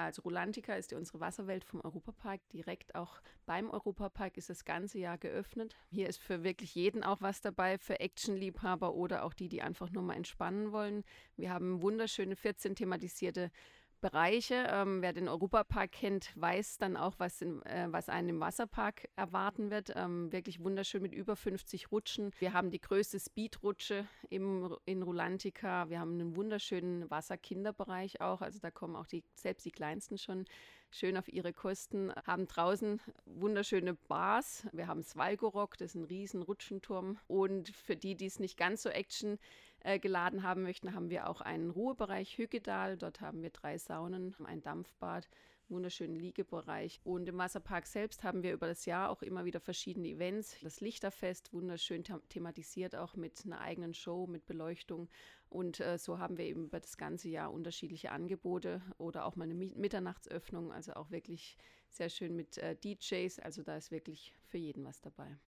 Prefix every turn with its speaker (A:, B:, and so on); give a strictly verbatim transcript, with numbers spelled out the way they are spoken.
A: Also Rulantica ist ja unsere Wasserwelt vom Europapark. Direkt auch beim Europapark ist das ganze Jahr geöffnet. Hier ist für wirklich jeden auch was dabei, für Actionliebhaber oder auch die, die einfach nur mal entspannen wollen. Wir haben wunderschöne vierzehn thematisierte Bereiche. Ähm, wer den Europapark kennt, weiß dann auch, was, in, äh, was einen im Wasserpark erwarten wird. Ähm, wirklich wunderschön mit über fünfzig Rutschen. Wir haben die größte Speedrutsche im, in Rulantica. Wir haben einen wunderschönen Wasserkinderbereich auch. Also da kommen auch die, selbst die Kleinsten schon schön auf ihre Kosten. Haben draußen wunderschöne Bars. Wir haben Svalgorok, das ist ein riesen Rutschenturm. Und für die, die es nicht ganz so action äh, geladen haben möchten, haben wir auch einen Ruhebereich Hüggedal. Dort haben wir drei Saunen, ein Dampfbad, wunderschönen Liegebereich. Und im Wasserpark selbst haben wir über das Jahr auch immer wieder verschiedene Events. Das Lichterfest, wunderschön them- thematisiert, auch mit einer eigenen Show, mit Beleuchtung. Und äh, so haben wir eben über das ganze Jahr unterschiedliche Angebote oder auch mal eine Mi- Mitternachtsöffnung, also auch wirklich sehr schön mit äh, D Js. Also da ist wirklich für jeden was dabei.